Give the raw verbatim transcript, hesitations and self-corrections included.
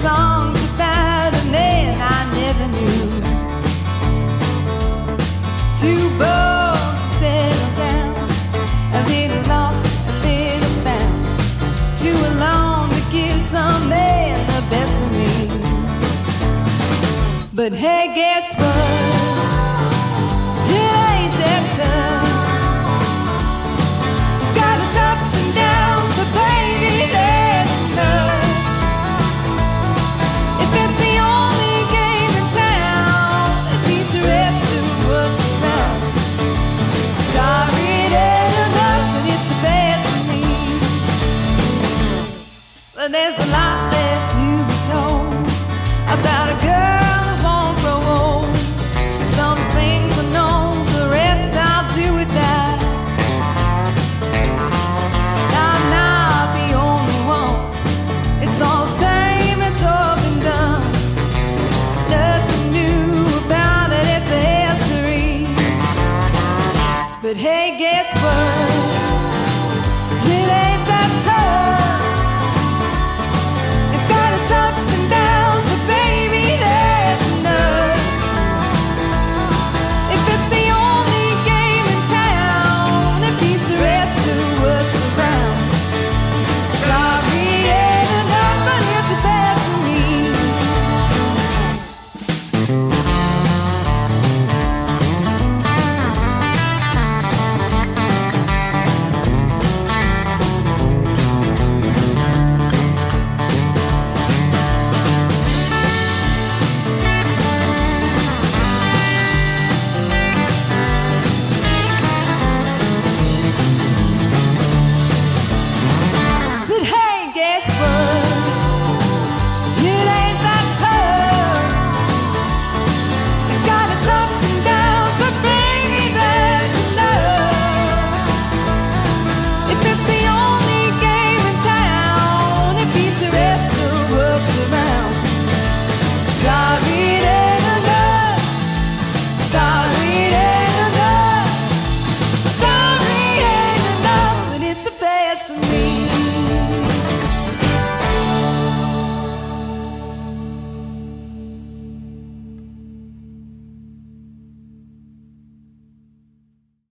songs about a man I never knew. Too bold to settle down, a little lost, a little found, too alone to give some man the best of me. But hey, guess what?